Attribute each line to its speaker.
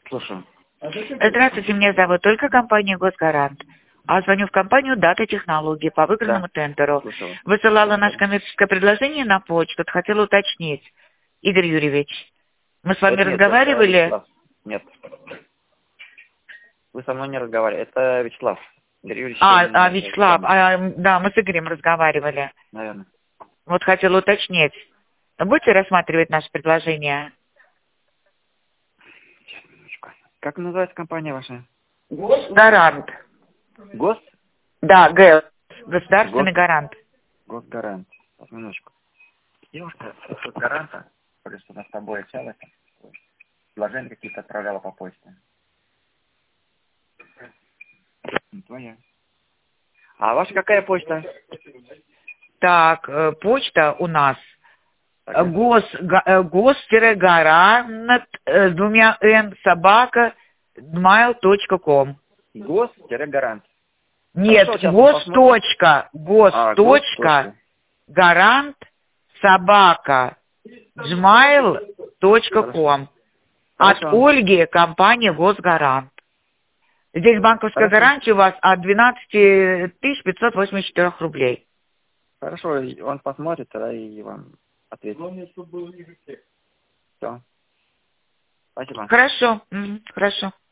Speaker 1: Слушаю.
Speaker 2: Здравствуйте, меня зовут Ольга, компания «Госгарант». А звоню в компанию «Дата технологии» по выигранному тендеру.
Speaker 1: Слушаю.
Speaker 2: Высылала наше коммерческое предложение на почту. Хотела уточнить. Игорь Юрьевич, мы с вами
Speaker 1: Это нет,
Speaker 2: разговаривали?
Speaker 1: это Вячеслав. Нет. Вы со мной не разговаривали. Это Вячеслав. Игорь Юрьевич,
Speaker 2: Вячеслав, да, мы с Игорем разговаривали.
Speaker 1: наверное.
Speaker 2: Вот хотела уточнить. Будете рассматривать наше предложение?
Speaker 1: Сейчас, минуточку. Как называется компания ваша?
Speaker 2: Гарант.
Speaker 1: Гос?
Speaker 2: Да, государственный гарант.
Speaker 1: Госгарант. Сейчас, минуточку. Девушка с гаранта, плюс у нас с тобой общалась, предложения какие-то отправляла по почте. Не твоя. А ваша какая почта?
Speaker 2: Так, почта у нас гос-гарант с двумя н собака gmail.com.
Speaker 1: Гос-гарант.
Speaker 2: Нет, гарант собака gmail.com. От Ольги, компания «Госгарант». Здесь банковская гарантия у вас от 12 584 рублей.
Speaker 1: Хорошо, он посмотрит, тогда и вам ответит. Все. Спасибо.
Speaker 2: Хорошо, хорошо.